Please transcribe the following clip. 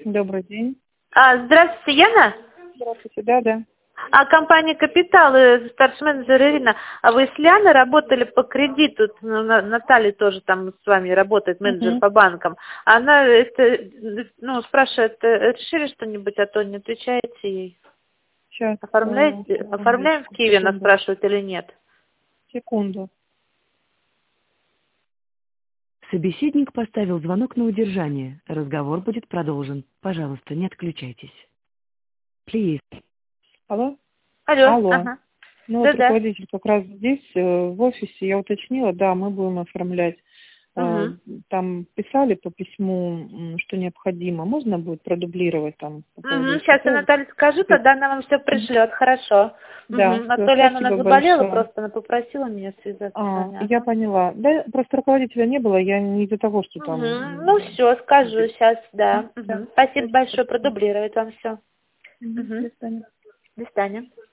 Добрый день. Здравствуйте, Яна. Здравствуйте, да. Компания «Капитал», старший менеджер Ирина. А вы с Ляной работали по кредиту? Наталья тоже там с вами работает, менеджер по банкам. Она спрашивает, решили что-нибудь, а то не отвечаете ей? Сейчас. Оформляем в Киеве, она спрашивает или нет? Секунду. Собеседник поставил звонок на удержание. Разговор будет продолжен. Пожалуйста, не отключайтесь. Please. Алло? Алло. Ага. Руководитель как раз здесь, в офисе, я уточнила, да, мы будем оформлять. Там писали по письму, что необходимо. Можно будет продублировать там? Сейчас я Наталье скажу, тогда она вам все пришлет. Хорошо. Да, А то Ляна у нас заболела, просто она попросила меня связаться с вами. Я поняла. Да, просто руководителя не было, я не из-за того, что там... Все, скажу сейчас, да. Спасибо большое, продублировать вам все. До свидания. До свидания.